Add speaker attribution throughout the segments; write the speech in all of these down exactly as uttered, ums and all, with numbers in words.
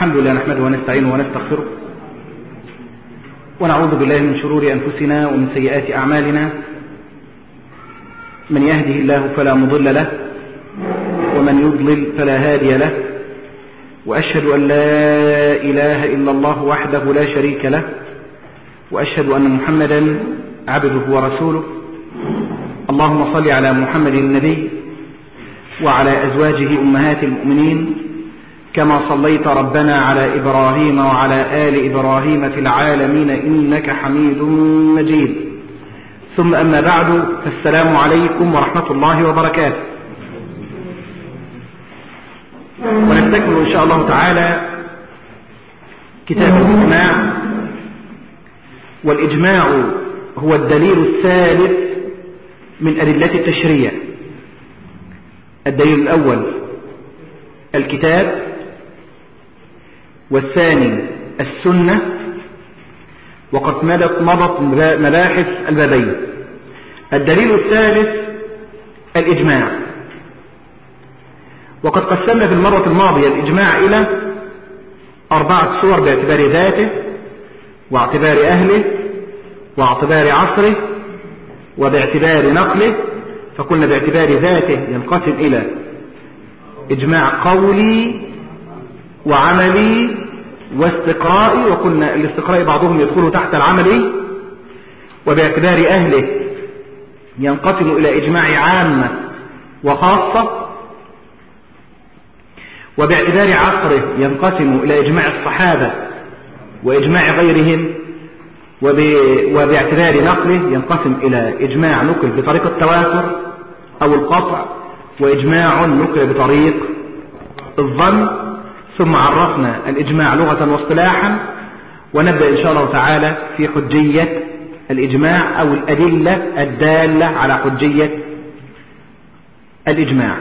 Speaker 1: الحمد لله نحمده ونستعينه ونستغفره ونعوذ بالله من شرور أنفسنا ومن سيئات أعمالنا. من يهده الله فلا مضل له ومن يضلل فلا هادي له، وأشهد أن لا إله إلا الله وحده لا شريك له، وأشهد أن محمدا عبده ورسوله. اللهم صل على محمد النبي وعلى أزواجه أمهات المؤمنين كما صليت ربنا على إبراهيم وعلى آل إبراهيم في العالمين إنك حميد مجيد. ثم أما بعد، فالسلام عليكم ورحمة الله وبركاته. ونستكمل إن شاء الله تعالى كتاب الإجماع. والإجماع هو الدليل الثالث من أدلة التشريع. الدليل الأول الكتاب، والثاني السنة، وقد مضت مباحث البابين. الدليل الثالث الإجماع. وقد قسمنا في المرة الماضية الإجماع إلى أربعة صور باعتبار ذاته واعتبار أهله واعتبار عصره وباعتبار نقله. فقلنا باعتبار ذاته ينقسم إلى إجماع قولي وعملي واستقرائي، وقلنا الاستقرائي بعضهم يدخل تحت العملي. وباعتبار أهله ينقسم إلى إجماع عامة وخاصة. وباعتبار عصره ينقسم إلى إجماع الصحابة وإجماع غيرهم. وباعتبار نقله ينقسم إلى إجماع نقل بطريق التواتر أو القطع، وإجماع نقل بطريق الظن. ثم عرفنا الإجماع لغة واصطلاحا، ونبدأ إن شاء الله تعالى في حجية الإجماع أو الأدلة الدالة على حجية الإجماع.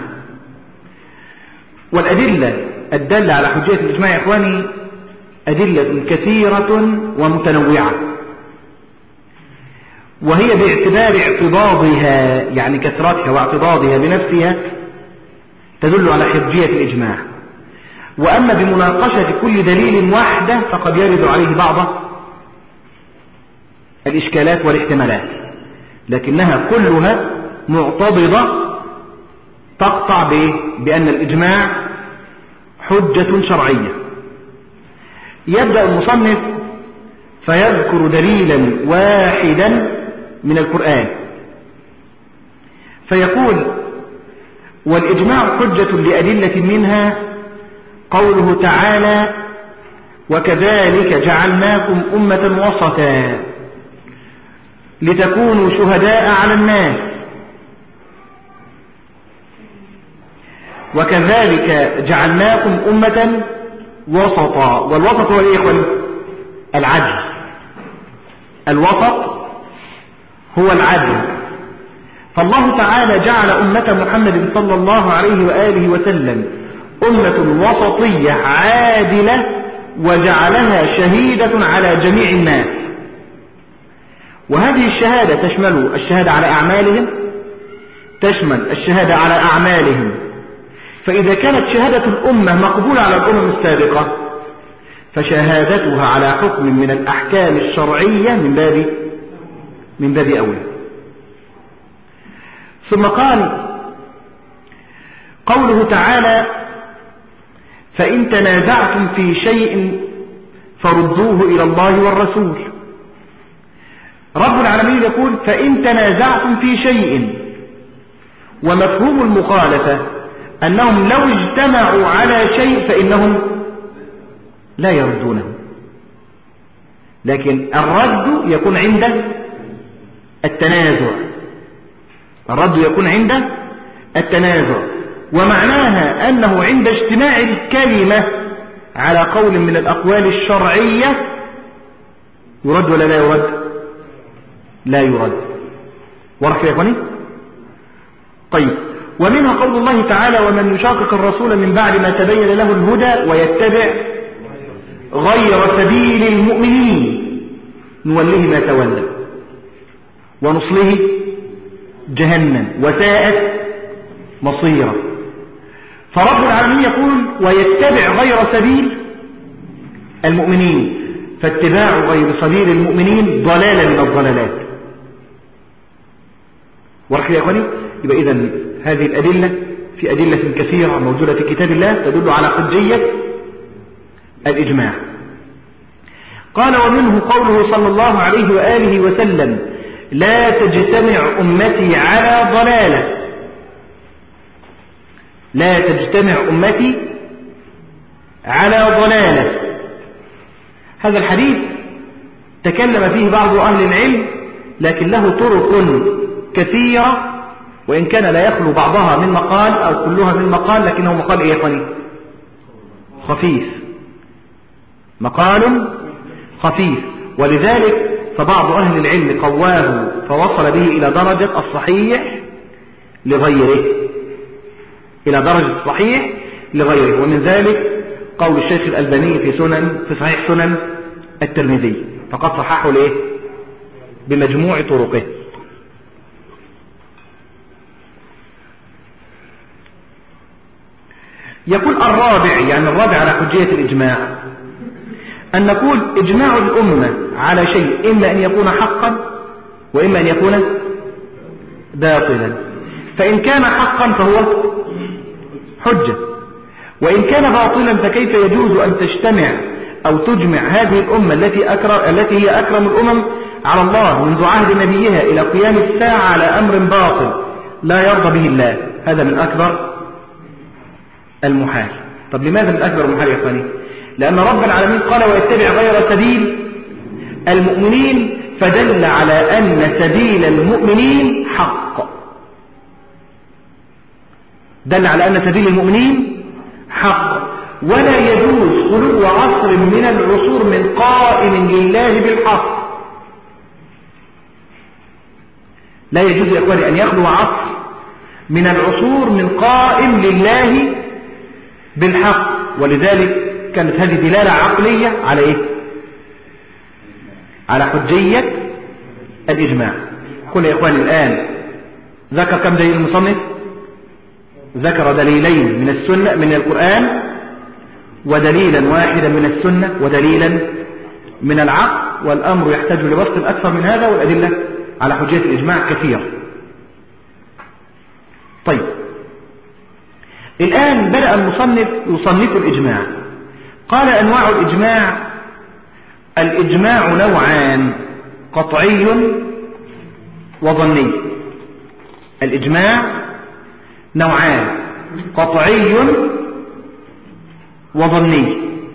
Speaker 1: والأدلة الدالة على حجية الإجماع يا إخواني أدلة كثيرة ومتنوعة، وهي باعتبار اعتضادها يعني كثرتها واعتضادها بنفسها تدل على حجية الإجماع. وأما بمناقشة كل دليل وحده فقد يرد عليه بعض الإشكالات والاحتمالات، لكنها كلها معتضدة تقطع بأن الإجماع حجة شرعية. يبدأ المصنف فيذكر دليلا واحدا من القرآن فيقول: والإجماع حجة لأدلة منها قوله تعالى: وكذلك جعلناكم أمة وسطا لتكونوا شهداء على الناس. وكذلك جعلناكم أمة وسطا. والوسط هو ايه يا اخواني؟ العدل. الوسط هو العدل. فالله تعالى جعل أمة محمد صلى الله عليه وآله وسلم أمة وسطية عادلة، وجعلها شهيدة على جميع الناس. وهذه الشهادة تشمل الشهادة على أعمالهم، تشمل الشهادة على أعمالهم. فإذا كانت شهادة الأمة مقبولة على الأمم السابقة فشهادتها على حكم من الأحكام الشرعية من باب من باب أولى. ثم قال قوله تعالى: فإن تنازعتم في شيء فردوه إلى الله والرسول. رب العالمين يقول: فإن تنازعتم في شيء. ومفهوم المخالفة أنهم لو اجتمعوا على شيء فإنهم لا يردونه، لكن الرد يكون عند التنازع. الرد يكون عند التنازع، ومعناها أنه عند اجتماع الكلمة على قول من الأقوال الشرعية يرد ولا لا يرد؟ لا يرد. واضح يا اخواني؟ طيب، ومنها قول الله تعالى: ومن يشاقق الرسول من بعد ما تبين له الهدى ويتبع غير سبيل المؤمنين نوله ما تولى ونصله جهنم وساءت مصيرا. فرب العالمين يقول: ويتبع غير سبيل المؤمنين، فاتباع غير سبيل المؤمنين ضلالة من الضلالات. ورحل يا أخواني، يبقى إذن هذه الأدلة في أدلة كثيرة موجودة في كتاب الله تدل على حجية الإجماع. قال: ومنه قوله صلى الله عليه وآله وسلم: لا تجتمع أمتي على ضلالة. لا تجتمع أمتي على ضلالة. هذا الحديث تكلم فيه بعض أهل العلم، لكن له طرق كثيرة، وإن كان لا يخلو بعضها من مقال أو كلها من مقال، لكنه مقال إيه يا إخواني؟ خفيف، مقال خفيف. ولذلك فبعض أهل العلم قواه فوصل به إلى درجة الصحيح لغيره، إلى درجة الصحيح لغيره. ومن ذلك قول الشيخ الألباني في سنن في صحيح سنن الترمذي، فقد صححه ليه بمجموع طرقه. يقول الرابع، يعني الرابع على حجية الإجماع، أن نقول إجماع الأمة على شيء إما أن يكون حقا وإما أن يكون باطلا. فإن كان حقا فهو حجة، وإن كان باطلا فكيف يجوز أن تجتمع أو تجمع هذه الأمة التي, أكرم التي هي أكرم الأمم على الله منذ عهد نبيها إلى قيام الساعة على أمر باطل لا يرضى به الله؟ هذا من أكبر المحال. طب لماذا من أكبر المحال يا أخواني؟ لأن رب العالمين قال: ويتبع غير سبيل المؤمنين، فدل على أن سبيل المؤمنين حق. دل على أن سبيل المؤمنين حق، ولا يجوز خلو عصر من العصور من قائم لله بالحق. لا يجوز يا أخواني أن يخلو عصر من العصور من قائم لله بالحق. ولذلك كانت هذه دلالة عقلية على إيه؟ على حجية الإجماع. قل يا إخواني الآن ذكر كم دليل المصنف؟ ذكر دليلين من السنة من القرآن، ودليلا واحدا من السنة، ودليلا من العقل، والأمر يحتاج لبسط أكثر من هذا، والأدلة على حجية الإجماع كثيرة. طيب، الآن بدأ المصنف يصنف الإجماع. قال: أنواع الإجماع: الإجماع نوعان، قطعي وظني. الإجماع نوعان، قطعي وظني.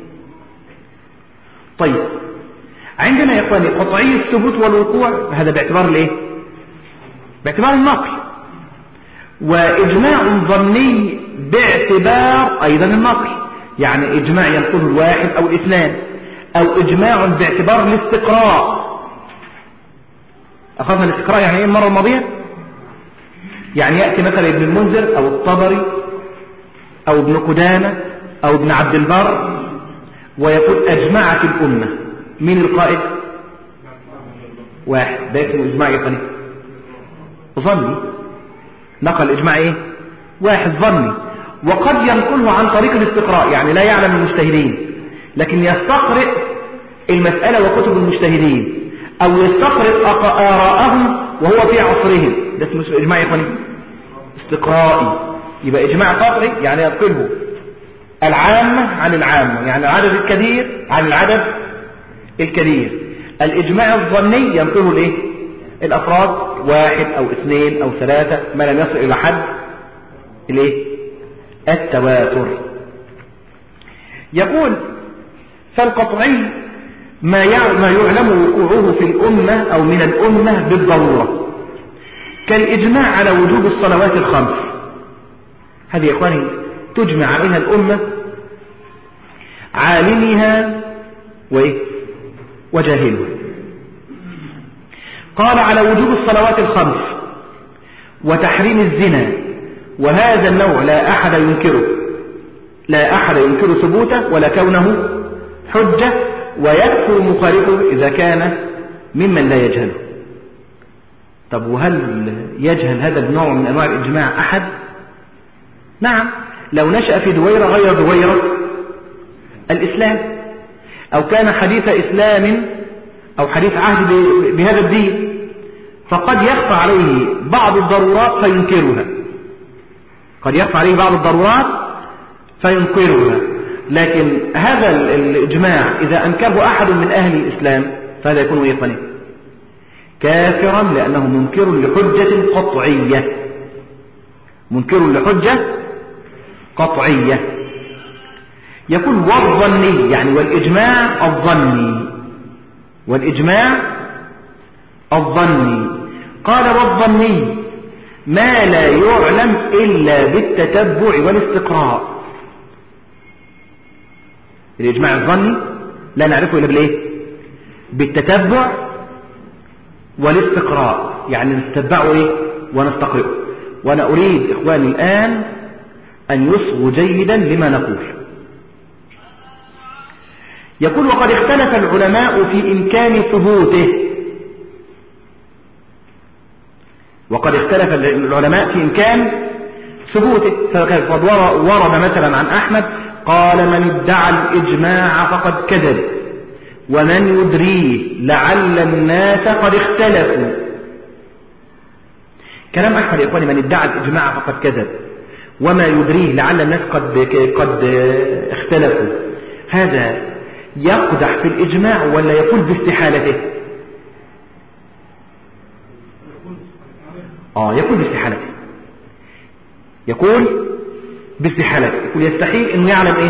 Speaker 1: طيب، عندنا يا إخواني قطعي الثبوت والوقوع، هذا باعتبار الايه؟ باعتبار النقل. وإجماع ظني باعتبار أيضا النقل، يعني إجماع ينقله الواحد أو الاثنان، أو إجماع باعتبار الاستقراء. أخذنا الاستقراء يعني إيه المرة الماضية؟ يعني يأتي مثلا ابن المنذر أو الطبري أو ابن قدامة أو ابن عبد البر ويقول أجمعت الأمة. مين القائد؟ واحد، ده اسمه إجماع يقني ظني، نقل إجماع إيه؟ واحد ظني. وقد ينقله عن طريق الاستقراء، يعني لا يعلم المجتهدين لكن يستقرئ المسألة وكتب المجتهدين، أو يستقرئ آراءهم وهو في عصرهم، ده اسمه إجماع يقني استقرائي. يبقى إجماع قطعي يعني ينقله العامة عن العامة، يعني العدد الكبير عن العدد الكبير. الإجماع الظني ينقله الايه؟ الأفراد، واحد أو اثنين أو ثلاثة، ما لم يصل إلى حد الايه؟ التواتر. يقول: فالقطعي ما يعلم وقوعه في الأمة أو من الأمة بالضرورة، كالإجماع على وجوب الصلوات الخمس. هذه يا إخواني تجمع عليها الأمة، عالمها وجاهلها. قال: على وجوب الصلوات الخمس وتحريم الزنا، وهذا النوع لا أحد ينكره، لا أحد ينكر ثبوته ولا كونه حجة، ويكفر مخالفه إذا كان ممن لا يجهله. طب وهل يجهل هذا النوع من أنواع الإجماع أحد؟ نعم، لو نشأ في دويرة غير دويرة الإسلام، أو كان حديث إسلام أو حديث عهد بهذا الدين، فقد يخفى عليه بعض الضرورات فينكرها، قد يخفى عليه بعض الضرورات فينكرها. لكن هذا الإجماع إذا أنكره أحد من أهل الإسلام فهذا يكون إيه؟ كافرا، لأنه منكر لحجة قطعية، منكر لحجة قطعية. يقول والظني، يعني والإجماع الظني، والإجماع الظني. قال والظني ما لا يعلم إلا بالتتبع والاستقراء. الإجماع الظني لا نعرفه إلا بالإيه؟ بالتتبع والاستقراء، يعني نتتبعه إيه؟ ونستقرئه. وأنا أريد إخواني الآن أن يصغوا جيدا لما نقول. يقول وقد اختلف العلماء في إمكان ثبوته، وقد اختلف العلماء في إمكان ثبوته. فقد ورد مثلا عن أحمد قال من ادعى الإجماع فقد كذب، ومن يدريه لعل الناس قد اختلفوا. كلام أحمد يا إخواني، من ادعى الإجماع فقد كذب وما يدريه لعل الناس قد قد اختلفوا، هذا يقدح في الإجماع ولا يقول باستحالته؟ آه يقول باستحالته، يقول باستحالته، يقول يستحيل إنه يعلم إيه؟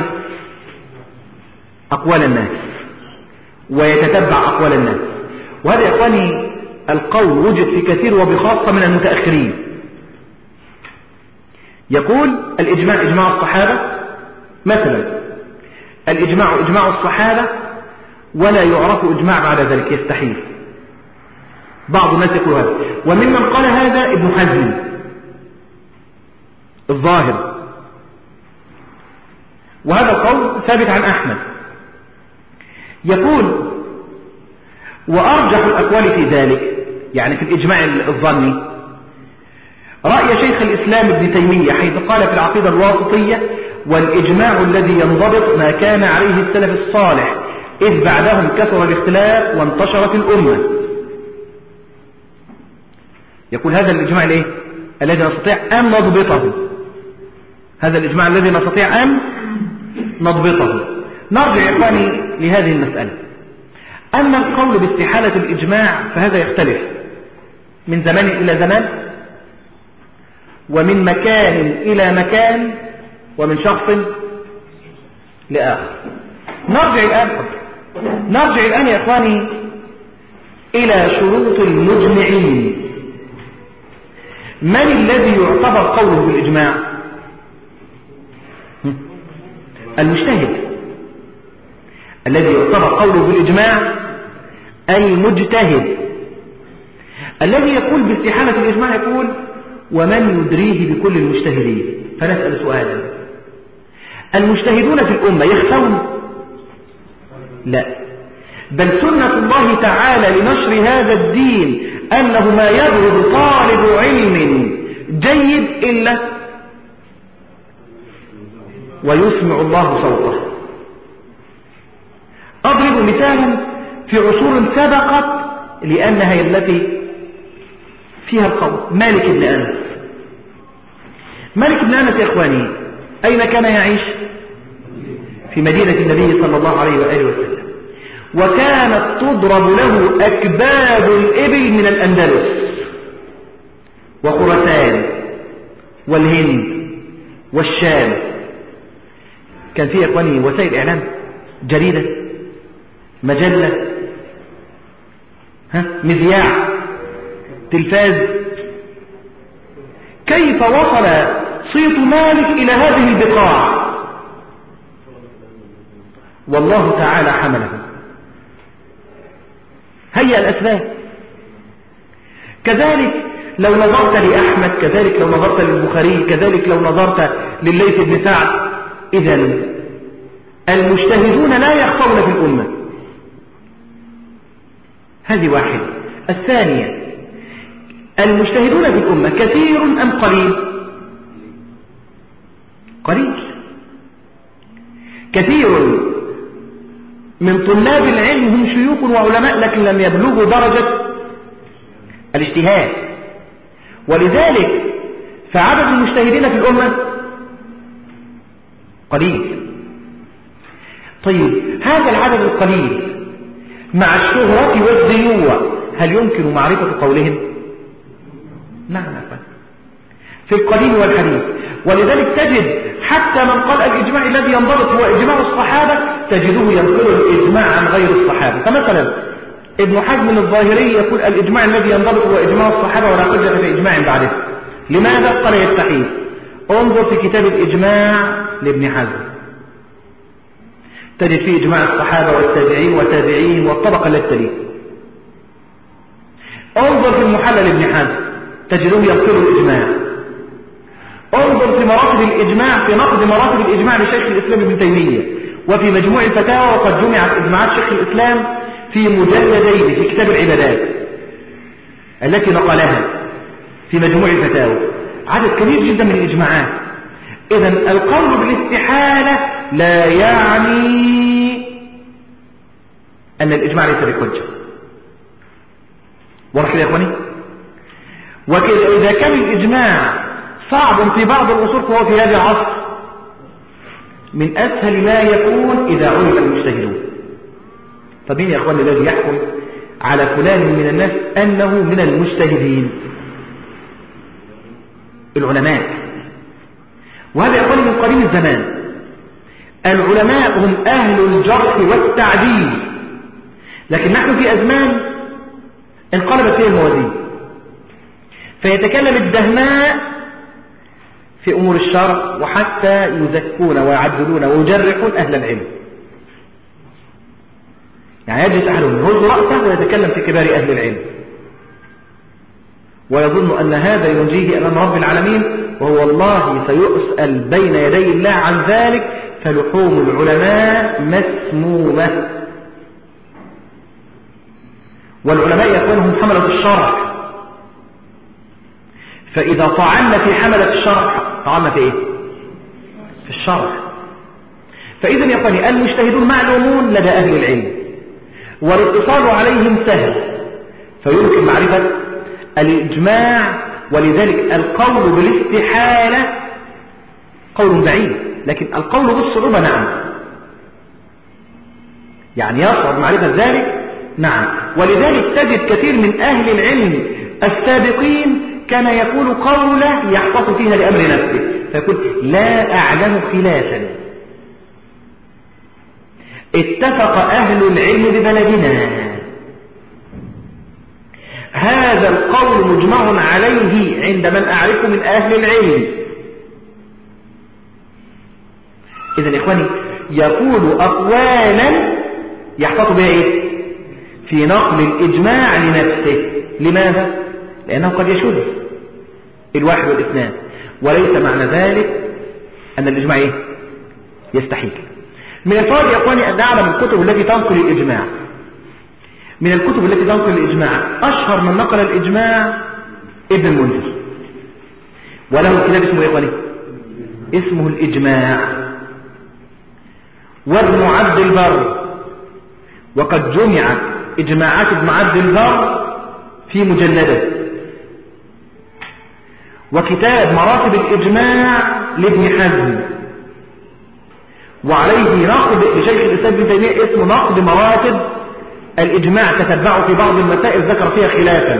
Speaker 1: أقوال الناس ويتتبع أقوال الناس. وهذا يا إخواني القول وجد في كثير وبخاصة من المتأخرين. يقول الإجماع إجماع الصحابة مثلا، الإجماع إجماع الصحابة ولا يعرف إجماع بعد ذلك، يستحيل. بعض الناس يقول هذا، وممن قال هذا ابن حزم الظاهر، وهذا القول ثابت عن أحمد. يقول وأرجح الأقوال في ذلك، يعني في الإجماع الظني، رأي شيخ الإسلام ابن تيمية حيث قال في العقيدة الواسطية والإجماع الذي ينضبط ما كان عليه السلف الصالح إذ بعدهم كثر الاختلاف وانتشرت الأمة. يقول هذا الإجماع الإيه؟ الذي نستطيع أن نضبطه، هذا الإجماع الذي نستطيع أن نضبطه. نرجع يا إخواني لهذه المسألة. أما القول باستحالة الإجماع فهذا يختلف من زمان إلى زمان، ومن مكان إلى مكان، ومن شخص لآخر. نرجع الآن نرجع الآن يا إخواني إلى شروط المجمعين. من الذي يعتبر قوله بالإجماع؟ المجتهد. الذي يعتبر قوله بالإجماع المجتهد. الذي يقول باستحالة الإجماع يقول ومن يدريه بكل المجتهدين. فنسأل سؤالا، المجتهدون في الأمة يخفون؟ لا، بل سنة الله تعالى لنشر هذا الدين أنه ما يبرز طالب علم جيد إلا ويسمع الله صوته. أضرب مثالا في عصور سبقت لأنها هي التي فيها القول. مالك بن أنس. مالك بن أنس يا إخواني أين كان يعيش؟ في مدينة النبي صلى الله عليه وآله وسلم، وكانت تضرب له أكباد الإبل من الأندلس وخراسان والهند والشام. كان فيه يا إخواني وسائل إعلام، جريدة، مجلة، ها مذياع، تلفاز. كيف وصل صيت مالك إلى هذه البقاع؟ والله تعالى حمله. هيا الأسباب. كذلك لو نظرت لأحمد، كذلك لو نظرت للبخاري، كذلك لو نظرت لليث بن سعد. إذن المجتهدون لا يخفون في الأمة. هذه واحدة. الثانية، المجتهدون في الأمة كثير أم قليل؟ قليل. كثير من طلاب العلم هم شيوخ وعلماء لكن لم يبلغوا درجة الاجتهاد، ولذلك فعدد المجتهدين في الأمة قليل. طيب هذا العدد القليل مع الشهرة والذيوع هل يمكن معرفة قولهم؟ نعم في القديم والحديث. ولذلك تجد حتى من قال الإجماع الذي ينضبط هو إجماع الصحابة تجده ينقل الإجماع عن غير الصحابة. فمثلا ابن حزم الظاهري يقول الإجماع الذي ينضبط هو إجماع الصحابة ولا حجة في إجماع بعده. لماذا؟ قال يستحيل. انظر في كتاب الإجماع لابن حزم تجد فيه إجماع الصحابة والتابعين والتابعين والطبقة التي تليه. انظر في المحلل لابن حزم تجده ينقل الإجماع. انظر في مراتب الإجماع في نقد مراتب الإجماع لشيخ الإسلام ابن تيمية وفي مجموع الفتاوى، وقد جمعت إجماعات شيخ الإسلام في مجلدين في كتاب العبادات التي نقلها في مجموع الفتاوى، عدد كبير جدا من الإجماعات. إذن القول بالاستحالة لا يعني أن الإجماع ليس بحجة. واضح يا إخواني؟ وإذا كان الإجماع صعب في بعض الأصول فهو في هذا العصر من أسهل ما يكون إذا علم المجتهدون. فمين يا أخواني الذي يحكم على فلان من الناس أنه من المجتهدين؟ العلماء. وهذا يقول من قديم الزمان العلماء هم أهل الجرح والتعديل، لكن نحن في أزمان انقلبت فيها الموازين، فيتكلم الدهماء في أمور الشرع وحتى يزكون ويعدلون ويجرحون أهل العلم. يعني يجلس أهلهم يهز رأسه ويتكلم في كبار أهل العلم ويظن أن هذا ينجيه أمام رب العالمين، وهو الله سيسأل بين يدي الله عن ذلك. فلحوم العلماء مسمومة، والعلماء يكونهم حملة الشرع، فإذا طعنا في حملة الشرع طعنا في إيه؟ في الشرع. فإذا يقول المجتهدون معلومون لدى أهل العلم والاتصال عليهم سهل، فيمكن معرفة الإجماع. ولذلك القول بالاستحالة قول بعيد، لكن القول بالصعوبة نعم، يعني يصعب معرفة ذلك نعم. ولذلك تجد كثير من أهل العلم السابقين كان يقول قوله يحفظ فيها لأمر نفسه، فيقول لا أعلم خلافا اتفق أهل العلم ببلدنا، هذا القول مجمع عليه عند من أعرفه من أهل العلم. إذن إخواني يقول أقوالا يحفظ بها إيه؟ في نقل الإجماع لنفسه. لماذا؟ لأنه قد يشذ الواحد والاثنان، وليس معنى ذلك أن الإجماع إيه؟ يستحيل. من الفوائد يا أخواني أن نعلم الكتب التي تنقل الإجماع. من الكتب التي تنقل الإجماع أشهر من نقل الإجماع ابن المنذر، وله كتاب اسمه إيه أخواني؟ اسمه الإجماع. وابن عبد البر، وقد جمعت إجماعات ابن عبد البر في مجلده. وكتاب مراتب الإجماع لابن حزم، وعليه نقد لشيخ الإسلام ابن تيمية اسمه نقد مراتب الإجماع، تتبعه في بعض المسائل ذكر فيها خلافا.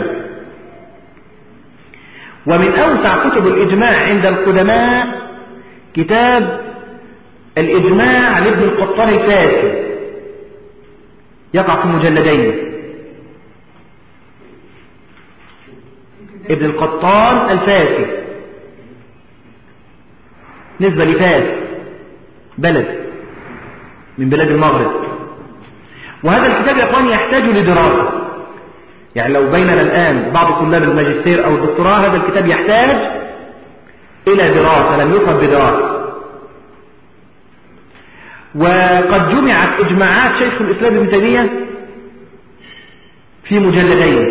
Speaker 1: ومن أوسع كتب الإجماع عند القدماء كتاب الإجماع لابن القطان الفاسي، يقع في مجلدين. ابن القطان الفاسي نسبة لفاس بلد من بلاد المغرب. وهذا الكتاب يا اخواني يحتاج لدراسة، يعني لو بيننا الآن بعض طلاب الماجستير أو الدكتوراه هذا الكتاب يحتاج إلى دراسة، لم يفهم بدراسة. وقد جمعت إجماعات شيخ الإسلام ابن تيمية في مجلدين.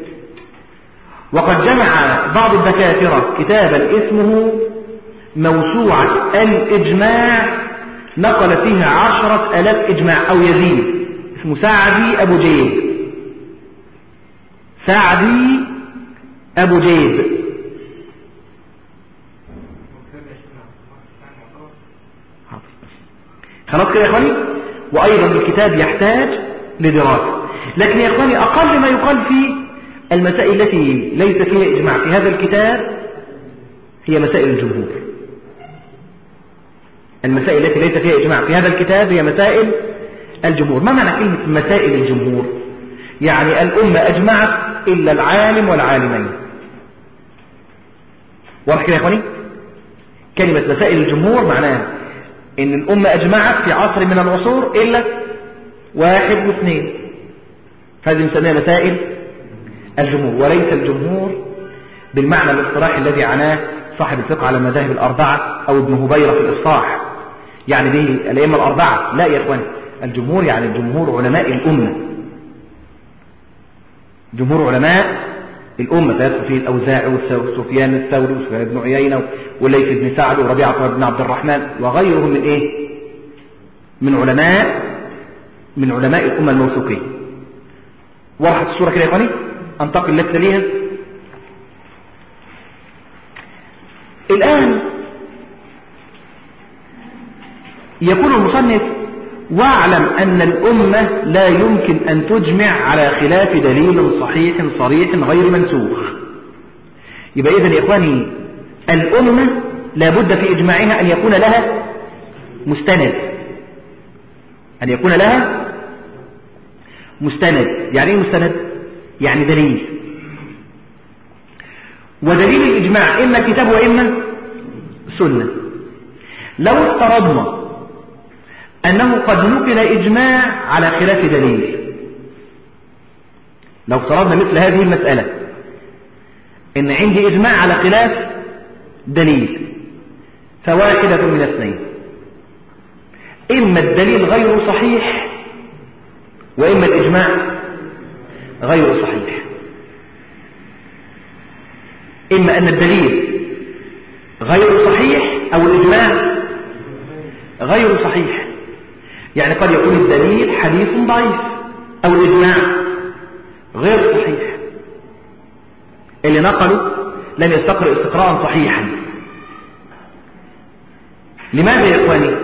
Speaker 1: وقد جمع بعض الدكاترة كتابا اسمه موسوعة الإجماع نقل فيها عشرة آلاف إجماع أو يزيد، اسمه سعدي أبو جيد. سعدي أبو جيد. خلاص كده يا إخواني. وأيضا الكتاب يحتاج لدراسة، لكن يا إخواني أقل ما يقال في المسائل التي ليس فيها إجماع في هذا الكتاب هي مسائل الجمهور. المسائل التي ليس فيها إجماع في هذا الكتاب هي مسائل الجمهور. ما معنى كلمة مسائل الجمهور؟ يعني الأمة أجمعت إلا العالم والعالمين. واضح كده يا إخواني؟ كلمة مسائل الجمهور معناها إن الأمة أجمعت في عصر من العصور إلا واحد واثنين، هذه نسميها مسائل الجمهور، وليس الجمهور بالمعنى الاصطلاحي الذي عناه صاحب الفقه على المذاهب الأربعة أو ابن هبيرة في الإصلاح، يعني به الأئمة الأربعة. لا يا إخواني، الجمهور يعني الجمهور علماء الأمة، جمهور علماء الأمة، فيدخل فيه الأوزاعي وسفيان الثوري وسفيان بن عيينة والليث بن سعد وربيعة بن عبد الرحمن وغيرهم من إيه؟ من علماء من علماء الأمة الموثوقين. وضحت الصورة كده يا إخواني؟ أنتقل لك ليها. الآن يقول المصنف: واعلم أن الأمة لا يمكن أن تجمع على خلاف دليل صحيح صريح غير منسوخ. يبقى إذن يا إخواني الأمة لابد في إجماعها أن يكون لها مستند، أن يكون لها مستند. يعني إيه مستند؟ يعني دليل. ودليل الإجماع إما كتاب وإما سنة. لو افترضنا أنه قد نقل إجماع على خلاف دليل، لو افترضنا مثل هذه المسألة إن عندي إجماع على خلاف دليل، فواحدة من اثنين: إما الدليل غير صحيح وإما الإجماع غير صحيح. إما أن الدليل غير صحيح أو الإجماع غير صحيح. يعني قد يكون الدليل حديث ضعيف أو الإجماع غير صحيح، اللي نقلوا لم يستقر استقراء صحيحا. لماذا يا إخواني؟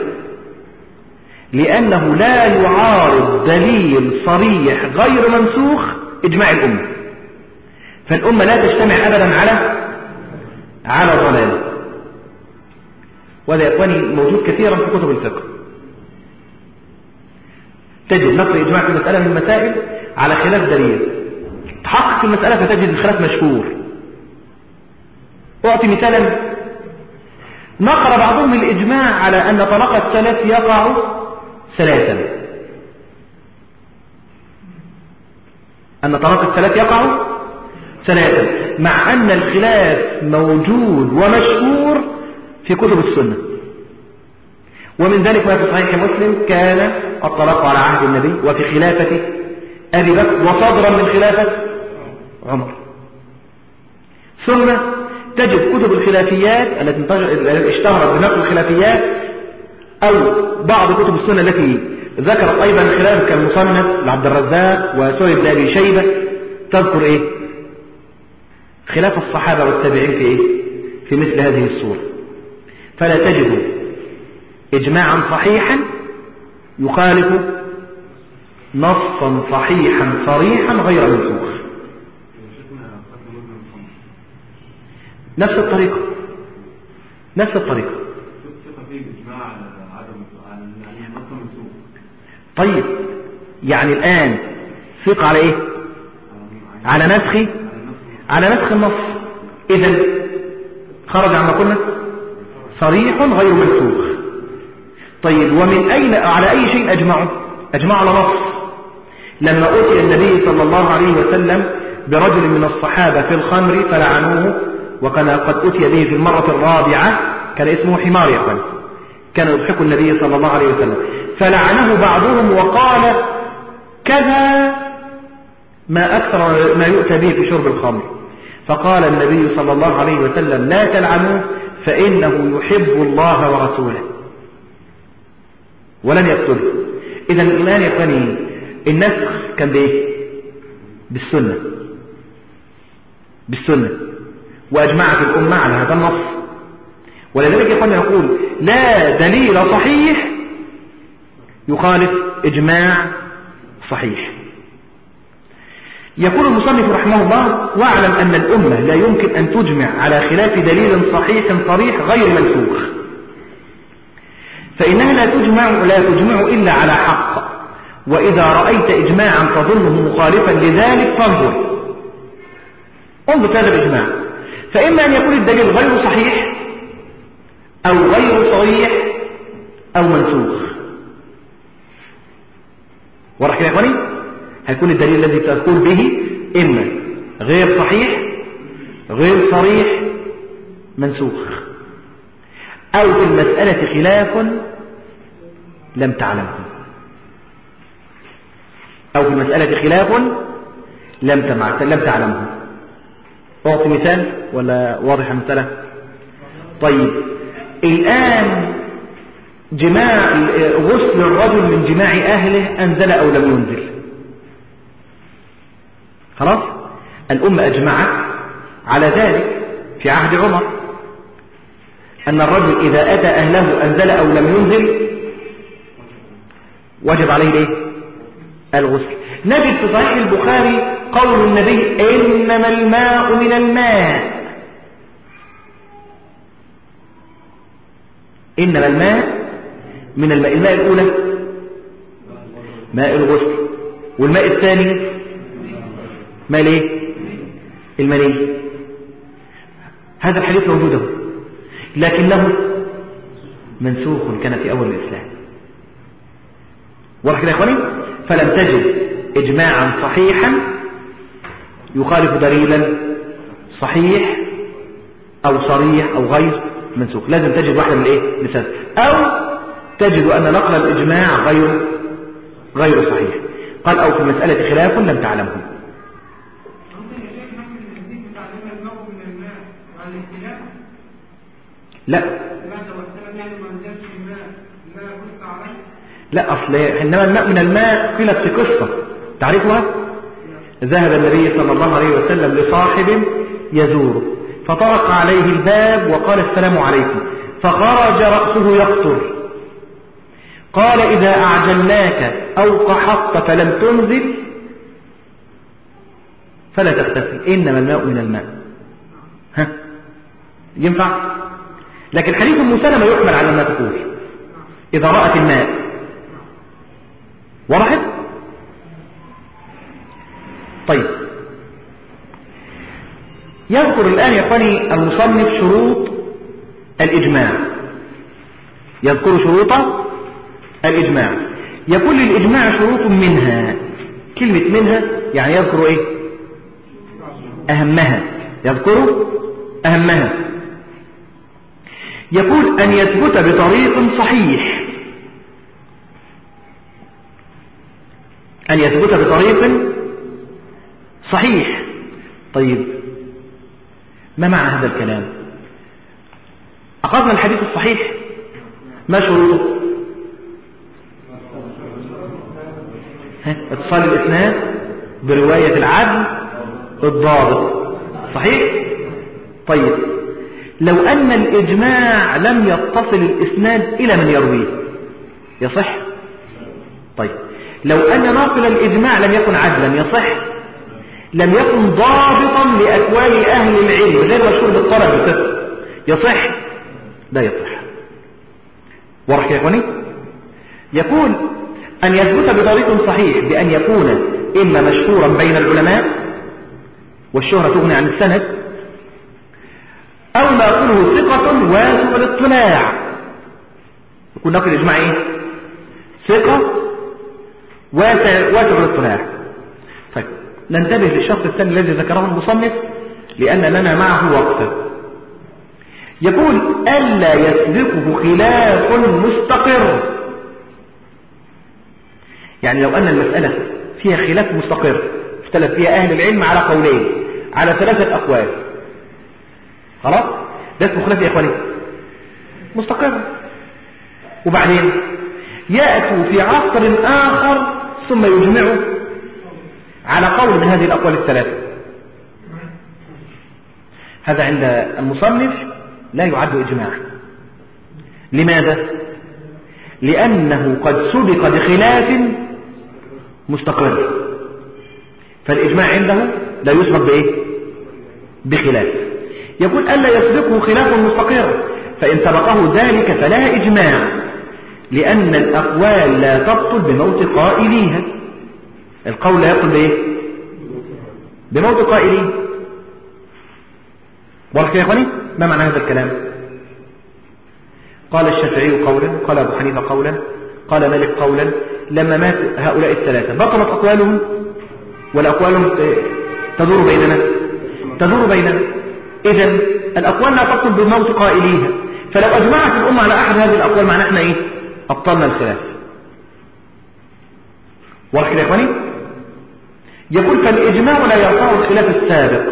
Speaker 1: لأنه لا يعارض دليل صريح غير منسوخ إجماع الأمة، فالأمة لا تجتمع أبدا على على ضلال. وهذا يا إخواني موجود كثيرا في كتب الفقه، تجد نقل إجماع في مسألة من المسائل على خلاف دليل، تحقق في المسألة فتجد الخلاف مشهور. أعطي مثالا: نقل بعضهم الإجماع على أن طلاق الثلاث يقع ثلاثا، أن طلاق الثلاث يقع ثلاثا، مع أن الخلاف موجود ومشهور في كتب السنة. ومن ذلك ما في صحيح مسلم: كان الطلاق على عهد النبي وفي خلافة أبي بكر وصدرا من خلافة عمر. ثم تجد كتب الخلافيات التي اشتهرت بنقل الخلافيات أو بعض كتب السنة التي ذكرت أيضا الخلاف كالمصنف لعبد الرزاق وسهيل بن أبي شيبة تذكر إيه؟ خلاف الصحابة والتابعين في إيه؟ في مثل هذه الصورة. فلا تجد إجماعا صحيحا يخالف نصا صحيحا صريحا غير منسوخ. نفس الطريقة نفس الطريقة طيب يعني الآن ثقة على إيه؟ على نسخ على نسخ النص. إذن خرج عما قلنا صريح غير منسوخ. طيب ومن أين على أي شيء أجمعوا؟ أجمعوا على نص. لما أتي النبي صلى الله عليه وسلم برجل من الصحابة في الخمر فلعنوه، وكان قد أتي به في المرة الرابعة، كان اسمه حمار يا أخوان، كان يضحك النبي صلى الله عليه وسلم، فلعنه بعضهم وقال: كذا ما أكثر ما يؤتى به في شرب الخمر. فقال النبي صلى الله عليه وسلم: لا تلعنوه فإنه يحب الله ورسوله. ولم يقتله. إذا الآن يا إخواني النسخ كان بإيه؟ بالسنة بالسنة وأجمعت الأمة على هذا النص. ولذلك يا إخواني نقول لا دليل صحيح يخالف إجماع صحيح. يقول المصنف رحمه الله: واعلم أن الأمة لا يمكن أن تجمع على خلاف دليل صحيح صريح غير منسوخ، فإنها لا تجمع لا تجمع إلا على حق، وإذا رأيت إجماعا تظنه مخالفا لذلك فانظر انظر هذا الإجماع، فإما أن يكون الدليل غير صحيح أو غير صريح أو منسوخ. واضح يا إخواني؟ هيكون الدليل الذي تقول به إما غير صحيح غير صريح منسوخ، أو في المسألة خلاف لم تعلمه أو في المسألة خلاف لم لم تعلمه. أعطي مثال ولا واضح المسألة؟ طيب الآن جماع غسل الرجل من جماع أهله أنزل أو لم ينزل، خلاص الأمة أجمعت على ذلك في عهد عمر أن الرجل إذا أتى أهله أنزل أو لم ينزل وجب عليه إيه؟ الغسل. نجد في صحيح البخاري قول النبي: إنما الماء من الماء. إنما الماء من الماء. الماء الأولى ماء الغسل، والماء الثاني ماء الايه؟ المني. هذا الحديث موجود لكنه منسوخ كان في أول الإسلام. واضح كده يا إخواني؟ فلم تجد إجماعا صحيحا يخالف دليلا صحيح أو صريح أو غير منسوخ، لازم تجد واحدة من الايه؟ لسان، أو تجد أن نقل الإجماع غير غير صحيح. قال: أو في المسألة خلاف لم تعلمه. لا لا أصل إنما الماء من الماء قيلت في قصة تعرفها. ذهب النبي صلى الله عليه وسلم لصاحب يزوره فطرق عليه الباب وقال: السلام عليكم، فخرج رأسه يقطر. قال: إذا أعجلناك أو قحطت فلم تنزل فلا تغتسل، إنما الماء من الماء. ها ينفع؟ لكن حديث أم سلمة يحمل على ما تقول إذا رأت الماء. وضحت؟ طيب يذكر الآن يا اخواني المصنف شروط الإجماع، يذكر شروط الإجماع. يقول للإجماع شروط منها، كلمة منها يعني يذكر إيه؟ أهمها، يذكر أهمها. يقول أن يثبت بطريق صحيح، أن يثبت بطريق صحيح. طيب ما معنى هذا الكلام؟ أخذنا الحديث الصحيح، ما شروطه؟ اتصال الإسناد برواية العدل الضابط، صحيح؟ طيب لو أن الإجماع لم يتصل الإسناد إلى من يرويه يصح؟ طيب لو أن ناقل الإجماع لم يكن عدلا يصح؟ لم يكن ضابطا لأكوان أهل العلم غير مشهور بالطلب الفقه يصح؟ لا يصح. واضح يا إخواني؟ يقول أن يثبت بطريق صحيح بأن يكون إما مشهورا بين العلماء والشهرة تغني عن السند، أو ناقله ثقة واسع الاطلاع. يكون ناقل الإجماع إيه؟ ثقة واسع واسع الاطلاع. طيب ننتبه للشرط الثاني الذي ذكره المصنف لأن لنا معه وقتا. يقول ألا يسبقه خلاف مستقر، يعني لو أن المسألة فيها خلاف مستقر اختلف فيها أهل العلم على قولين على ثلاثة أقوال، خلاص ده اسمه خلاف يا إخواني مستقر. وبعدين يأتوا في عصر آخر ثم يجمعوا على قول من هذه الأقوال الثلاثة. هذا عند المصنف لا يعد إجماع. لماذا؟ لأنه قد سبق بخلاف مستقر، فالإجماع عنده لا يسبق بإيه؟ بخلاف. يقول ألا يسبقه خلاف مستقر، فإن سبقه ذلك فلا إجماع، لأن الأقوال لا تبطل بموت قائليها. القول لا يبطل بإيه؟ بموت قائليه. واضح يا إخواني؟ ما معنى هذا الكلام؟ قال الشافعي قولا، قال أبو حنيفة قولا، قال مالك قولا. لما مات هؤلاء الثلاثة بطلت أقوالهم ولا أقوالهم تدور بيننا؟ تدور بيننا. إذن الأقوال لا تبطل بموت قائليها، فلو أجمعت الأمة على أحد هذه الأقوال معنى احنا إيه؟ أبطلنا الخلاف. واضح يا إخواني؟ يقول فالإجماع لا يرفع الخلاف السابق،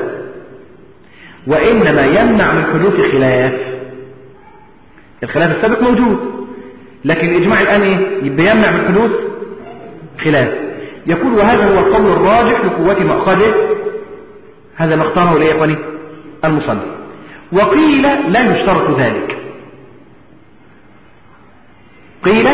Speaker 1: وإنما يمنع من حدوث خلاف. الخلاف السابق موجود، لكن الإجماع الآن إيه؟ يبقى يمنع من حدوث خلاف. يقول وهذا هو القول الراجح لقوة مأخذه. هذا ما اختاره ليه يا إخواني المصنف. وقيل لا يشترط ذلك. قيل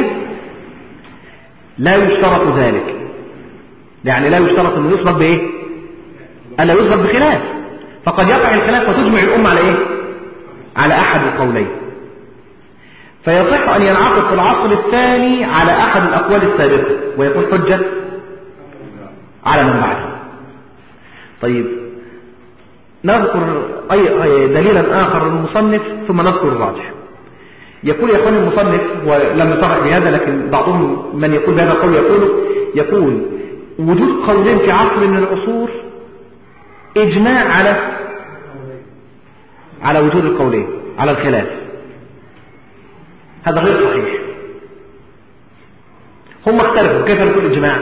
Speaker 1: لا يشترط ذلك، يعني لا يشترط أنه يسبق بإيه؟ ألا يسبق بخلاف، فقد يقع الخلاف وتجمع الأمة على إيه؟ على أحد القولين، فيصح أن ينعقد في العصر الثاني على أحد الأقوال السابقة ويكون حجة على من بعده. طيب نذكر أي دليلا آخر للمصنف ثم نذكر الراجح. يقول يا أخواني المصنف، ولم يصرح بهذا لكن بعضهم من يقول بهذا القول يقول يقول وجود قولين في عصر من العصور إجماع على على وجود القولين على الخلاف. هذا غير صحيح. هم اختلفوا كيف نقول إجماع؟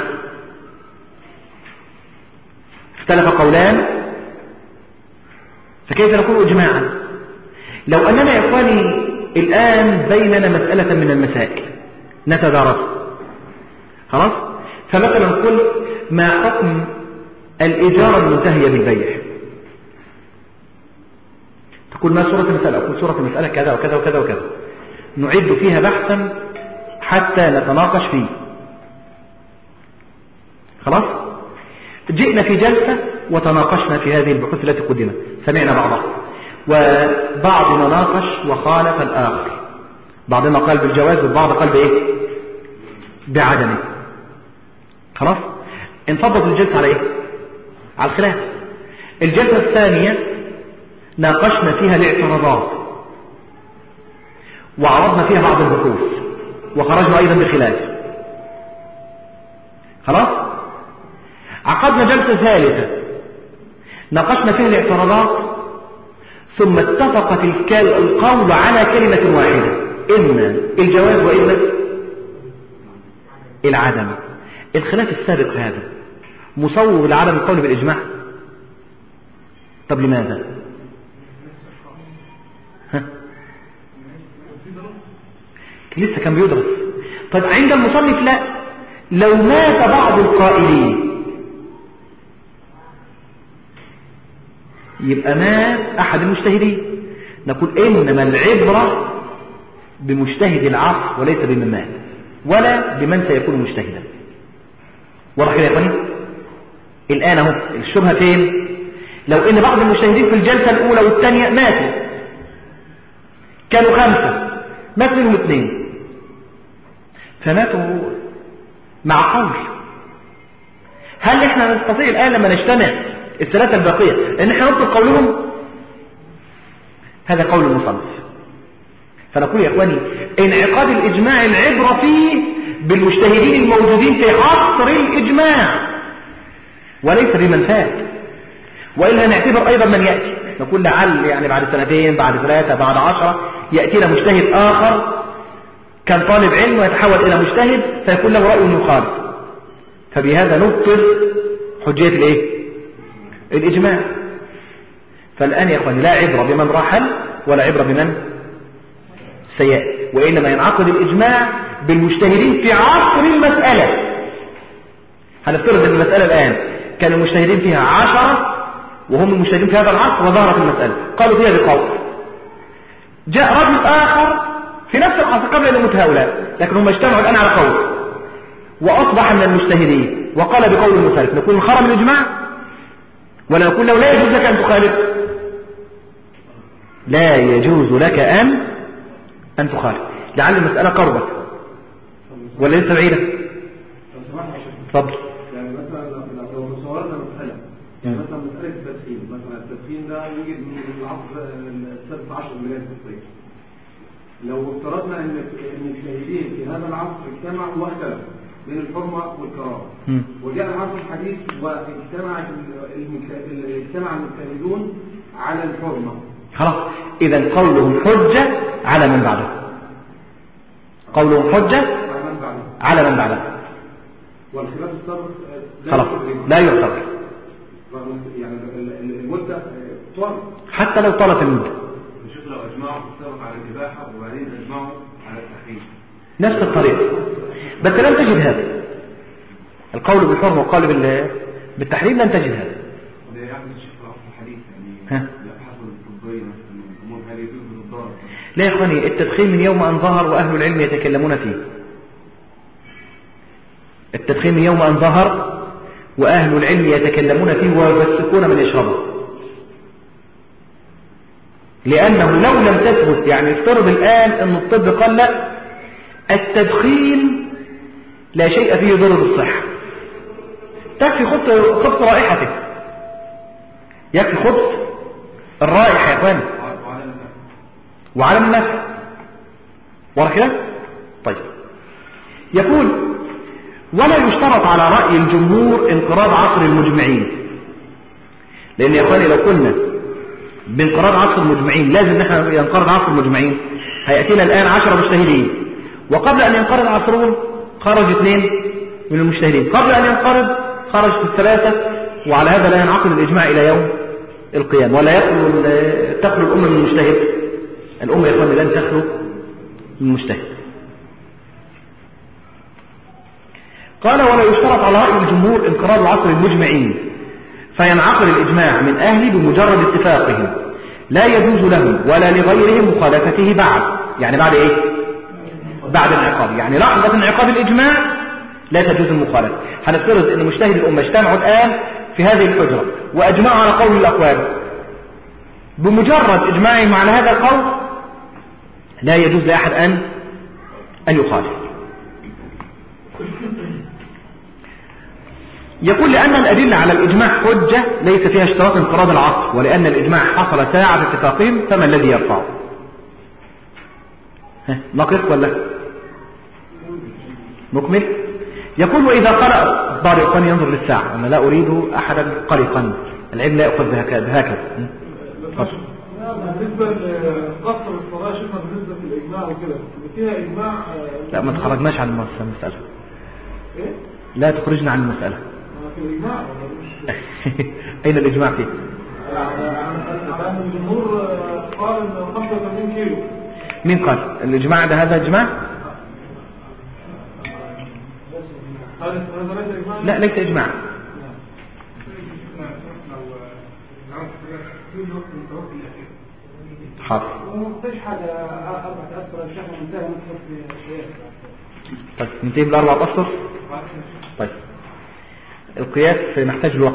Speaker 1: اختلف قولان، فكيف نقول إجماعا؟ لو أننا يا إخواني الآن بيننا مسألة من المسائل نتدارسها، خلاص؟ فمثلا نقول ما حكم الإجارة المنتهية بالبيع؟ تقول ما صورة المسألة؟ أقول صورة المسألة كذا وكذا وكذا وكذا، نعد فيها بحثا حتى نتناقش فيه. خلاص؟ جئنا في جلسة وتناقشنا في هذه البحوث التي قدمت، سمعنا بعضها وبعضنا ناقش وخالف الآخر، بعضنا قال بالجواز والبعض قال بإيه؟ بعدمه. خلاص؟ انفضت الجلسة على إيه؟ على الخلاف. الجلسة الثانية ناقشنا فيها الاعتراضات وعرضنا فيها بعض البحوث وخرجنا أيضا بخلاف. خلاص؟ عقدنا جلسة ثالثة ناقشنا فيها الاعتراضات ثم اتفقت القول على كلمة واحدة، إما الجواز وإما العدم. الخلاف السابق هذا مصوب لعدم القول بالإجماع. طب لماذا؟ ها؟ لسه كان بيدرس. طيب عند المصنف لا، لو مات بعض القائلين يبقى مات أحد المجتهدين، نقول إنما العبرة بمجتهد العصر وليس بمن مات ولا بمن سيكون مجتهدا. واضح كده يا اخواني؟ الآن اهو الشبهة فين؟ لو إن بعض المجتهدين في الجلسة الأولى والثانية ماتوا، كانوا خمسة مات منهم اثنين فماتوا مع قول، هل احنا نستطيع الآن لما نجتمع الثلاثة الباقية ان احنا نطلب قولهم؟ هذا قول المصنف. فنقول يا اخواني انعقاد الإجماع العبرة فيه بالمجتهدين الموجودين في عصر الإجماع وليس بمن فات، وإلا نعتبر أيضا من يأتي، نقول لعل يعني بعد سنتين بعد ثلاثة بعد عشرة يأتينا مجتهد آخر كان طالب علم ويتحول إلى مجتهد فيكون له رأي يخالف، فبهذا نبطل حجية الايه؟ الإجماع. فالآن يا أخواني لا عبرة بمن رحل ولا عبرة بمن سيأتي. وإنما ينعقد الإجماع بالمجتهدين في عصر المسألة. هنفترض أن المسألة الآن كان المجتهدين فيها عشرة وهم المجتهدين في هذا العصر وظهرت المسألة قالوا فيها بقول. جاء رجل آخر في نفس العصر قبل أن يموت هؤلاء لكن هم اجتمعوا الآن على قول وأصبح من المجتهدين وقال بقول المخالف، نكون خرم الإجماع ولا نقول له لا يجوز لك أن تخالف؟ لا يجوز لك أن أن تخالف لعل المسألة قربت ولا لسه بعيدة. تفضل.
Speaker 2: يعني مثلا لو تصورنا مسألة يعني مثلا مسألة التدخين، مثلا التدخين ده يوجد من العصر السادس عشر ميلادي تقريبا. لو افترضنا ان المجتهدين في هذا العصر اجتمعوا واختلفوا بين الحرمة والكراهة، وجاء العصر الحديث واجتمع اجتمع المجتهدون على الحرمة، خلاص
Speaker 1: إذا قولهم حجة على من بعده. قولهم حجة
Speaker 2: على من بعده
Speaker 1: على من بعده
Speaker 2: والخلاف السابق
Speaker 1: خلاص لا يعتبر.
Speaker 2: يعني المدة طول
Speaker 1: حتى لو طالت المدة.
Speaker 2: نشوف لو اجمعوا السابق على الإباحة وبعدين اجمعوا على التحريم
Speaker 1: نفس الطريقة، بس لم تجد هذا القول بالحرمة والقول بالتحريم، لم تجد هذا.
Speaker 2: وده يحدث الشيخ في العصر الحديث يعني الأبحاث الطبية مثلا الأمور هل يجوز بالضرر؟
Speaker 1: لا يا إخواني، التدخين من يوم أن ظهر وأهل العلم يتكلمون فيه. التدخين من يوم أن ظهر وأهل العلم يتكلمون فيه ويفسقون من يشربه، لأنه لو لم تثبت يعني افترض الآن أن الطب قال لا التدخين لا شيء فيه ضرر بالصحة، تكفي خبث رائحته، يكفي خبث الرائحة يا اخوان وعلم النفس ورا كده. طيب يقول ولا يشترط على رأي الجمهور انقراض عصر المجمعين، لأن يا اخواني لو قلنا بانقراض عصر المجمعين لازم نحن ينقرض عصر المجمعين، هيأتينا الآن عشرة مجتهدين وقبل أن ينقرض عصرهم خرج اثنين من المجتهدين، قبل أن ينقرض خرجت الثلاثة، وعلى هذا لا ينعقد الإجماع إلى يوم القيامة ولا يخلو تخلو الأمة من المجتهد. الأمة يا اخواني لن تخلو من المجتهد. قال ولا يشترط على رأي الجمهور انقراض عصر المجمعين فينعقد الإجماع من أهله بمجرد اتفاقهم، لا يجوز لهم ولا لغيرهم مخالفته بعد، يعني بعد إيه؟ بعد انعقاد، يعني لحظة انعقاد الإجماع لا تجوز المخالفة. هنفترض أن مجتهد الأمة اجتمعوا الآن في هذه الحجرة وأجمعوا على قول الأقوال، بمجرد إجماعهم على هذا القول لا يجوز لأحد أن أن يخالف. يقول لأن الأدلة على الإجماع حجة ليس فيها اشتراط انقراض العصر، ولأن الإجماع حصل ساعة باتفاقهم فما الذي يرفعه؟ نقف ولا نكمل؟ يقول وإذا قرأ بعض الإخوان ينظر للساعة، أنا لا أريد أحدا قلقا، العلم لا يأخذ بهكذا.
Speaker 2: بالنسبة لقصر الصلاة شفنا بالنسبة للإجماع وكده فيها إجماع.
Speaker 1: لا ما تخرجناش عن المسألة.
Speaker 2: إيه؟
Speaker 1: لا تخرجنا عن المسألة.
Speaker 2: في الإجماع
Speaker 1: أين الإجماع فيه؟
Speaker 2: على أن الجمهور قال إن خمسة وثمانين كيلو.
Speaker 1: مين قال؟ الإجماع ده هذا إجماع؟ لا ليس إجماع. حاضر.
Speaker 2: ومفيش حاجة أربعة أسفر الشيخ منتهى مدخل في الشيخ.
Speaker 1: طيب ننتهي بالأربعة أسفر؟ طيب القياس محتاج الوقف.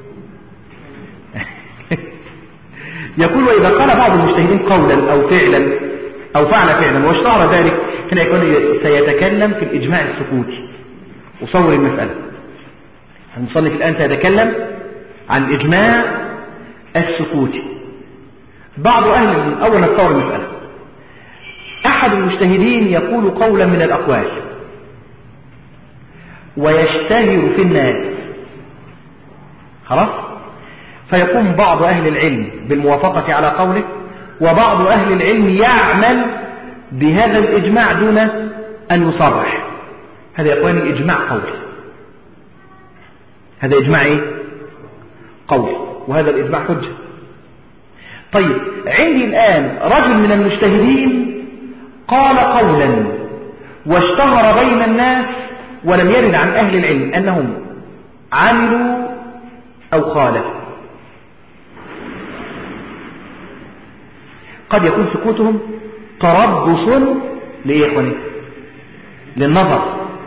Speaker 1: يقول وإذا قال بعض المجتهدين قولا أو فعلا أو فعل فعلا واشتهر ذلك هنا يكون سيتكلم في الإجماع السكوتي. وصور المسألة المصنف الآن سيتكلم عن الإجماع السكوتي. بعض أهل أول نتصور المسألة، أحد المجتهدين يقول قولا من الأقوال ويشتهر في الناس، خلاص، فيقوم بعض أهل العلم بالموافقة على قوله، وبعض أهل العلم يعمل بهذا الإجماع دون أن يصرح. هذا يا إخواني إجماع قولي، هذا إجماع إيه؟ قولي، وهذا الإجماع حجة. طيب عندي الآن رجل من المجتهدين قال قولا واشتهر بين الناس ولم يرد عن أهل العلم أنهم عملوا أو خالفوا، قد يكون سكوتهم تربص لإيه إخواني؟ للنظر،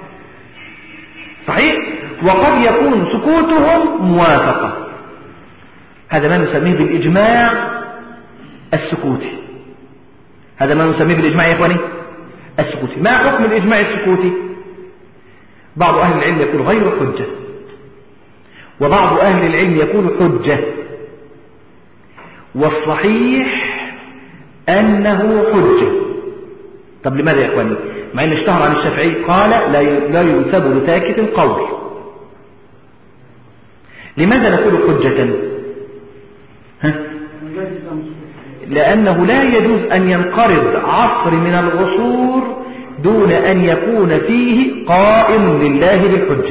Speaker 1: صحيح؟ وقد يكون سكوتهم موافقة. هذا ما نسميه بالإجماع السكوتي. هذا ما نسميه بالإجماع يا إخواني السكوتي. ما حكم الإجماع السكوتي؟ بعض أهل العلم يقول غير حجة، وبعض أهل العلم يقول حجة، والصحيح أنه حجة. طب لماذا يا إخواني؟ مع أن اشتهر عن الشافعي قال لا ينسب لساكت القول. لماذا نقول حجة؟ ها؟ لأنه لا يجوز أن ينقرض عصر من العصور دون أن يكون فيه قائم لله بالحجة.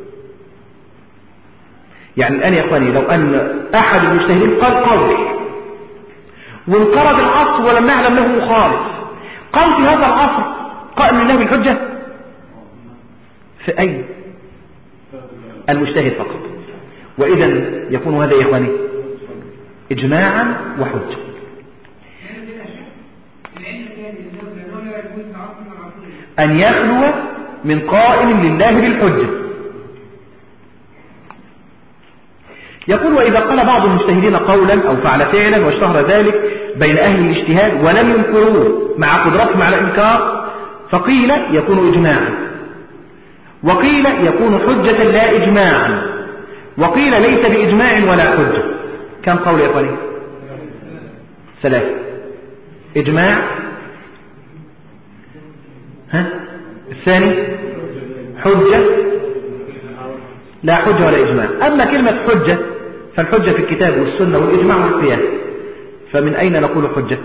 Speaker 1: يعني الآن يا إخواني لو أن أحد المجتهدين قال قول وانقرض العصر ولم نعلم له مخالف، قال في هذا العصر قائم لله بالحجة في أي المجتهد فقط، وإذا يكون هذا يا إخواني إجماعا وحجة. أن يخلو من قائم لله بالحجة. يقول وإذا قال بعض المجتهدين قولا أو فعل فعلا واشتهر ذلك بين أهل الاجتهاد ولم ينكروه مع قدرتهم على الإنكار فقيل يكون إجماعا، وقيل يكون حجة لا إجماعا، وقيل ليس بإجماع ولا حجة. كم قول يا إخواني؟ ثلاثة. إجماع، ها؟ الثاني حجة، لا حجة ولا إجماع. أما كلمة حجة فالحجة في الكتاب والسنة والإجماع والقياس، فمن أين نقول حجة؟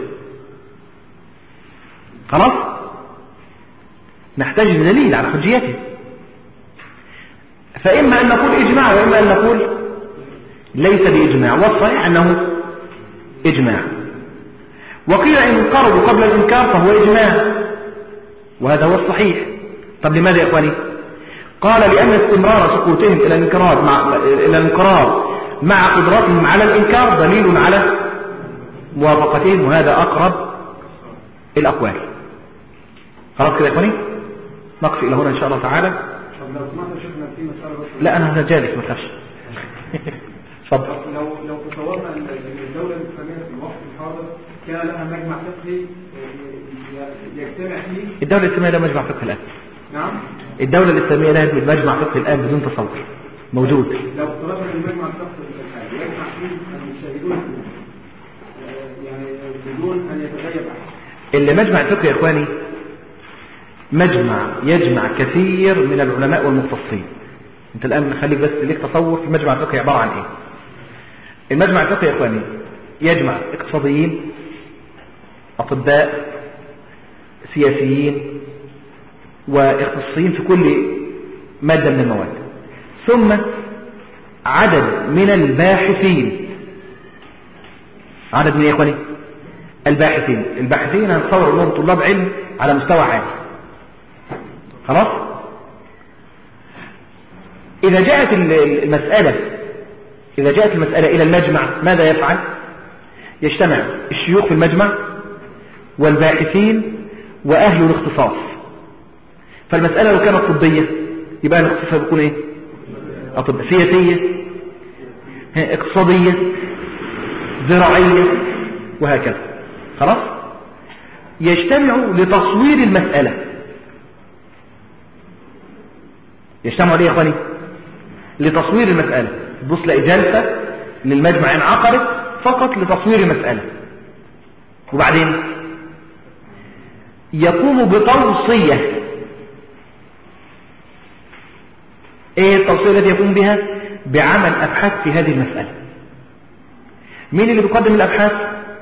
Speaker 1: خلاص نحتاج دليل على حجيته، فإما أن نقول إجماع وإما أن نقول ليس بإجماع، والصحيح أنه إجماع. وقيل إن انقرضوا قبل الإنكار فهو إجماع، وهذا هو الصحيح. طب لماذا يا إخواني؟ قال لأن استمرار سكوتهم إلى الانقراض مع إلى الانقراض مع قدرتهم على الإنكار دليل على موافقتهم، وهذا أقرب الأقوال. خلاص كده يا إخواني نقف إلى هنا إن شاء الله تعالى.
Speaker 2: طب لو سمحت يا شيخنا في مسألة بس.
Speaker 1: لا أنا جالس ما تخافش. اتفضل.
Speaker 2: لو لو تصورنا أن الدولة الإسلامية في الوقت الحاضر كان لها مجمع فقهي يجتمع فيه.
Speaker 1: الدولة الإسلامية لها مجمع فقهي الآن.
Speaker 2: نعم.
Speaker 1: الدولة الإسلامية لها مجمع فقهي الآن بدون تصور موجود.
Speaker 2: لو افترضنا أن المجمع الفقهي يجمع فيه المشاهدون يعني بدون أن يتغير أحد.
Speaker 1: اللي مجمع الفقه يا إخواني مجمع يجمع كثير من العلماء والمختصين. انت الآن خليك بس ليك تصور في المجمع الفقهي عبارة عن ايه. المجمع الفقهي يا إخواني يجمع اقتصاديين، أطباء، سياسيين، واختصاصيين في كل مادة من المواد، ثم عدد من الباحثين. عدد من يا إخواني الباحثين. الباحثين هنتصور انهم طلاب علم على مستوى عالي. خلاص. إذا جاءت المسألة إذا جاءت المسألة إلى المجمع ماذا يفعل؟ يجتمع الشيوخ في المجمع والباحثين وأهل الاختصاص. فالمسألة لو كانت طبية يبقى الاختصاص بيكون ايه؟ أطباء. سياسية، اقتصادية، زراعية، وهكذا. خلاص. يجتمعوا لتصوير المسألة. يجتمعوا ليه يا اخواني؟ لتصوير المسألة. تبص لقي جلسة للمجمع انعقدت فقط لتصوير المسألة، وبعدين يقوم بتوصية. ايه التوصية التي يقوم بها؟ بعمل ابحاث في هذه المسألة. مين اللي بيقدم الابحاث؟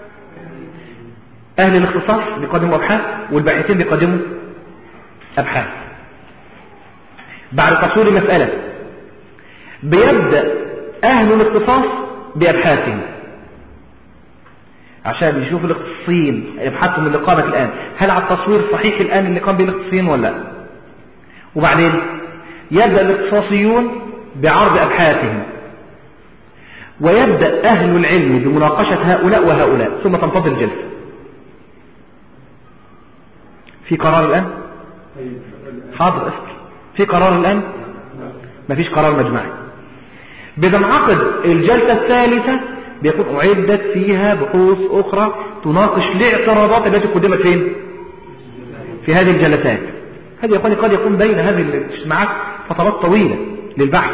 Speaker 1: اهل الاختصاص بيقدموا ابحاث، والباحثين بيقدموا ابحاث. بعد تصوير المسألة بيبدأ اهل الاختصاص بابحاثهم، عشان يشوف الاختصاصيين يبحثوا من الإقامة الآن هل على التصوير صحيح الآن اللي قام به الاختصاصيين ولا لا. وبعدين يبدأ الاختصاصيون بعرض أبحاثهم، ويبدأ أهل العلم بمناقشة هؤلاء وهؤلاء، ثم تنتظر الجلسة. في قرار الآن؟ حاضر أسكي. في قرار الآن؟ ما فيش قرار مجمعي. بتنعقد الجلسة الثالثة بيكون أعدت فيها بحوث أخرى تناقش الاعتراضات التي قدمت فين؟ في هذه الجلسات. هذه يقول قد يكون بين هذه الاجتماعات فترات طويلة للبحث،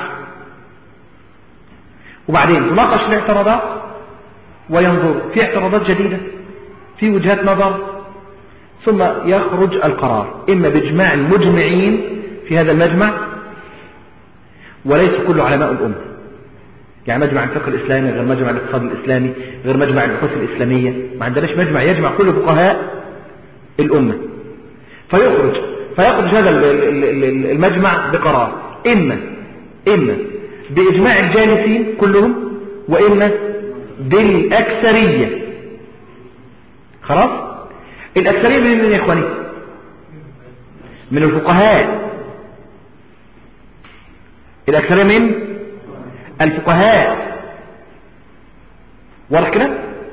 Speaker 1: وبعدين تناقش الاعتراضات وينظر في اعتراضات جديدة في وجهات نظر، ثم يخرج القرار إما بإجماع المجمعين في هذا المجمع، وليس كل علماء الأمة، يعني مجمع الفقه الإسلامي غير مجمع الاقتصاد الإسلامي غير مجمع البحوث الإسلامية، ما عندناش مجمع يجمع كل فقهاء الأمة، فيخرج فيخرج هذا المجمع بقرار إما إما بإجماع الجالسين كلهم، وإما بالأكثرية. خلاص؟ الأكثرية من من يا إخواني؟ من الفقهاء. الأكثرية من الفقهاء، واضح كده؟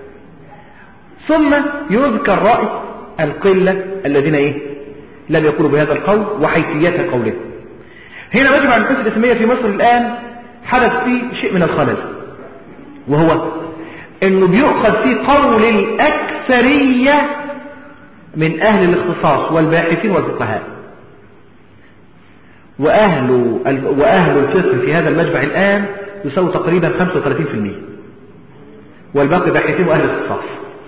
Speaker 1: ثم يذكر رأي القلة الذين إيه؟ لم يقولوا بهذا القول وحيثيات قوله. هنا مجمع البحوث الإسلامية في مصر الآن حدث فيه شيء من الخلل، وهو انه بيؤخذ فيه قول الأكثرية من أهل الاختصاص والباحثين والفقهاء، وأهل وأهل الفقه في هذا المجمع الآن يساوي تقريبا خمسة وثلاثين بالمئة، والباقي باحثين وأهل الاختصاص.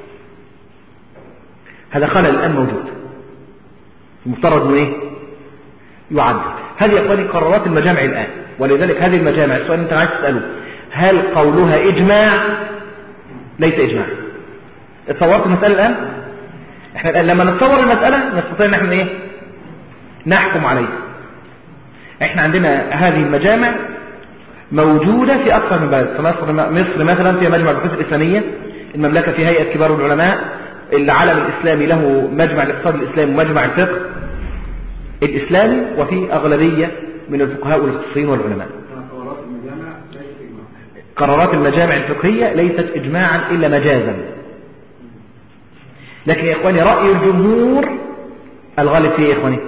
Speaker 1: هذا خلل الآن موجود، المفترض انه ايه؟ يعدل. هذه يا اخواني قرارات المجامع الآن، ولذلك هذه المجامع السؤال انت عايز تسأله هل قولها إجماع؟ ليس إجماع. اتصورت المسألة الآن؟ احنا الآن لما نتصور المسألة نستطيع ان احنا ايه؟ نحكم عليها. احنا عندنا هذه المجامع موجودة في أكثر من بلد. في مصر, مصر مثلا فيها مجمع البحوث الإسلامية، المملكة في هيئة كبار العلماء، العالم الإسلامي له مجمع الاقتصاد الإسلامي ومجمع الفقه الإسلامي، وفي أغلبية من الفقهاء والاختصاصيين والعلماء. قرارات المجامع الفقهية ليست إجماعا إلا مجازا. لكن يا إخواني رأي الجمهور الغالب فيه يا إخواني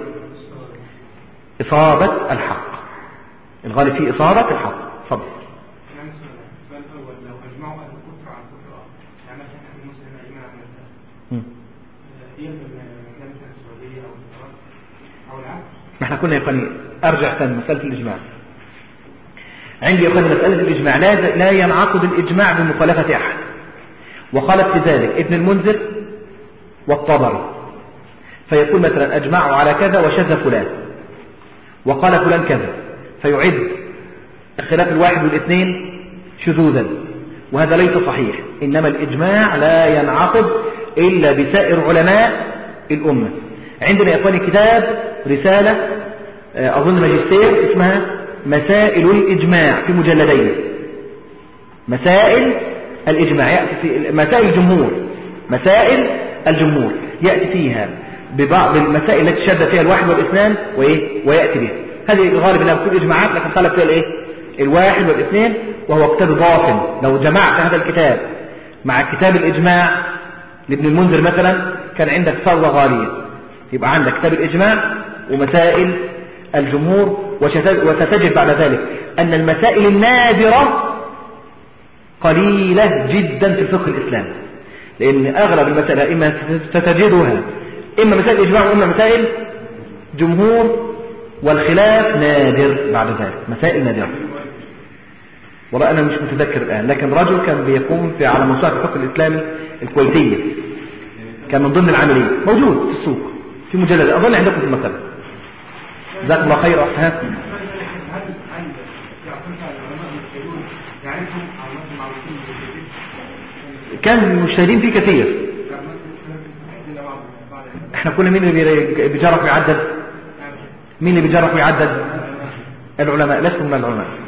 Speaker 1: إصابة الحق، الغالب فيه إصابة الحق. تفضل.
Speaker 3: السؤال الأول، لو أجمعوا أهل الكفر عن كفر يعني مثلا أهل المسلم أجمع عن الكفر يلزم مثلا السعودية أو الإمارات أو العكس؟
Speaker 1: ما احنا كنا يا إخواني أرجع ثاني مسألة الإجماع. عندي يا إخواني مسألة الإجماع لا لا ينعقد الإجماع بمخالفة أحد، وقالت في ذلك ابن المنذر والطبري، فيقول مثلا أجمعوا على كذا وشذ فلان وقال فلان كذا، فيعد اختلاف الواحد والاثنين شذوذا، وهذا ليس صحيح. إنما الإجماع لا ينعقد إلا بسائر علماء الأمة. عندنا يا إخواني كتاب رسالة أظن ماجستير اسمها مسائل الإجماع في مجلدين. مسائل الإجماع يأتي في مسائل الجمهور، مسائل الجمهور يأتي فيها ببعض المسائل التي شد فيها الواحد والاثنان وإيه ويأتي بها. هذه الغالب انها بتكون إجماعات، لكن طلب فيها الإيه الواحد والاثنين، وهو كتاب ضافن. لو جمعت هذا الكتاب مع كتاب الإجماع لابن المنذر مثلا كان عندك ثروة غالية. يبقى عندك كتاب الإجماع ومسائل الجمهور، وستجد بعد ذلك أن المسائل النادرة قليلة جدا في الفقه الإسلامي، لأن أغلب المسائل إما ستجدها إما مسائل إجماع وإما مسائل جمهور، والخلاف نادر بعد ذلك، مسائل نادرة. والله أنا مش متذكر الآن، لكن رجل كان بيقوم في على موسوعة الفقه الإسلامي الكويتية، كان من ضمن العاملين، موجود في السوق في مجلد، أظن عندكم في المكتبة. جزاكم الله خير. أحسن. كان المجتهدين فيه كثير. احنا كنا مين اللي بيجرح ويعدد؟ مين اللي بيجرح ويعدد؟ العلماء، لسنا من العلماء.